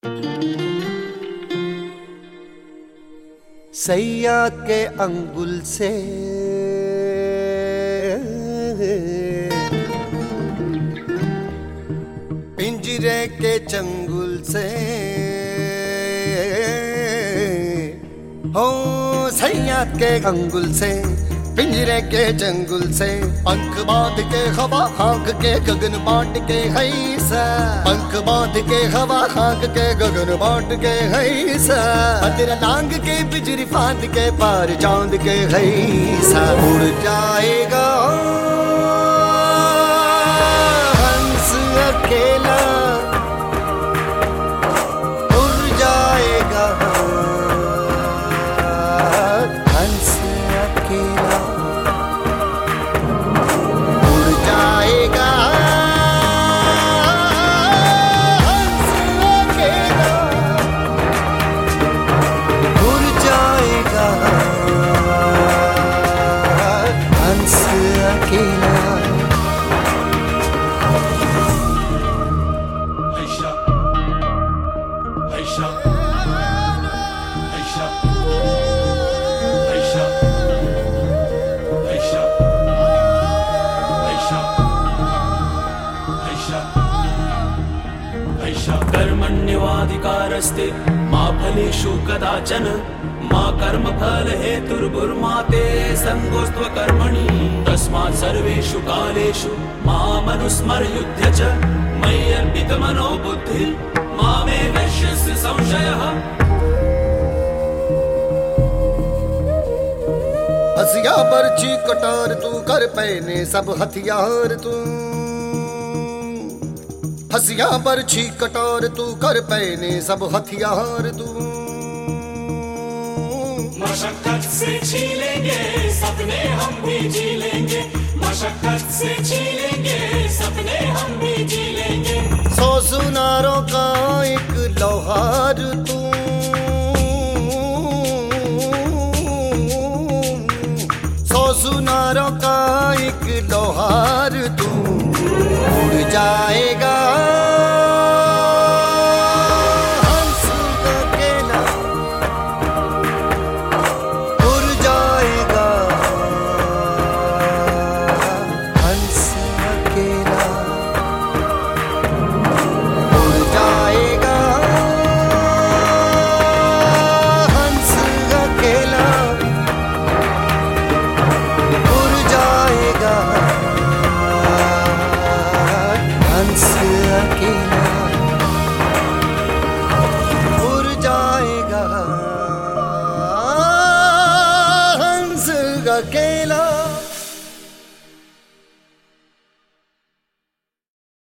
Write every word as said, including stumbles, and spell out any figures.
सैया के अंगुल से पिंजरे के चंगुल से हो सैया के अंगुल से पिंजरे के चंगुल से पंख बांध के हवा हाँक के गगन बांट के हैसा पंख बांध के हवा हाँक के गगन बांट के हैसा तेरा लांग के बिजली फांद के पार चांद के हैसा उड़ जाएगा हंस अकेला उड़ जाएगा हंस अकेला कर्मण्यवाधिकारस्ते मा फलेषु कदाचन मा कर्मफल हेतुर्भुर्मा ते संगोऽस्त्व कर्मणि तस्मात् सर्वेषु कालेषु मामनुस्मरयुध्य च मयि अर्पितमनो बुद्धिर् मामे वैश्यस्य संशयः। हसिया बरछी कटार तू कर पहने सब हथियार तू हसिया बरछी कटार तू कर पहने सब हथियार तू मशक्कत से छीलेंगे सपने हम भी जी लेंगे मशक्कत से छीलेंगे सपने हम भी जी लेंगे। सौ सुनारों का एक लोहार तू सौ सुनारों का एक लोहार तू उड़ जाएगा हंस अकेला उड़ जाएगा हंस अकेला उड़ जाएगा हंस अकेला उड़ जाएगा हंस अकेला उड़ जाएगा हंस अकेला।